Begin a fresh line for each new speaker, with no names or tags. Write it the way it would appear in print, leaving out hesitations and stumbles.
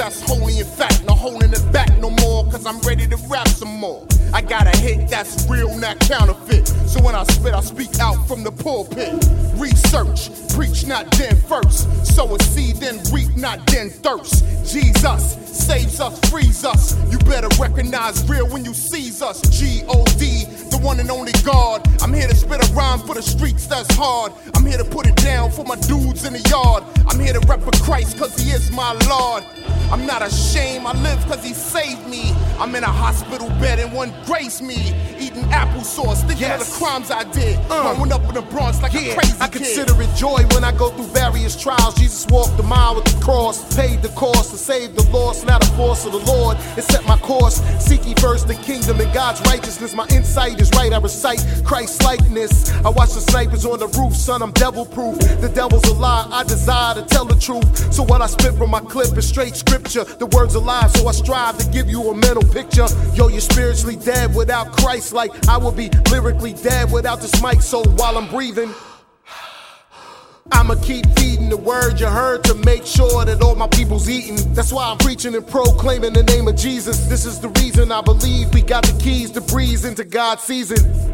that's holy in fact. No holding it back no more, cause I'm ready to rap some more. I got a hit that's real, not counterfeit. So when I spit, I speak out from the pulpit. Research, preach not then first. Sow a seed, then reap not then thirst. Jesus saves us, frees us. You better recognize real when you seize us. G-O-D, the one and only God. I'm here to spit a rhyme for the streets that's hard. I'm here to put it down for my dudes in the yard. I'm here to rep for Christ cause he is my Lord. I'm not ashamed, I live cause he saved me. I'm in a hospital bed and one graced me. Eating applesauce, thinking of the crimes I did. Growing up in the Bronx like a crazy
I consider it joy when I go through various trials. Jesus walked the mile with the cross, paid the cost to save the lost. Now the force of the Lord it set my course. Seek ye first the kingdom and God's righteousness. My insight is right, I recite Christ's likeness. I watch the snipers on the roof, son, I'm devil proof. The devil's a lie, I desire to tell the truth. So what I spit from my clip is straight scripture. The words alive, so I strive to give you a mental picture. Yo, you're spiritually dead without Christ, like I would be lyrically dead without this mic. So while I'm breathing, I'ma keep feeding the word you heard to make sure that all my people's eating. That's why I'm preaching and proclaiming the name of Jesus. This is the reason I believe we got the keys to breeze into God's season.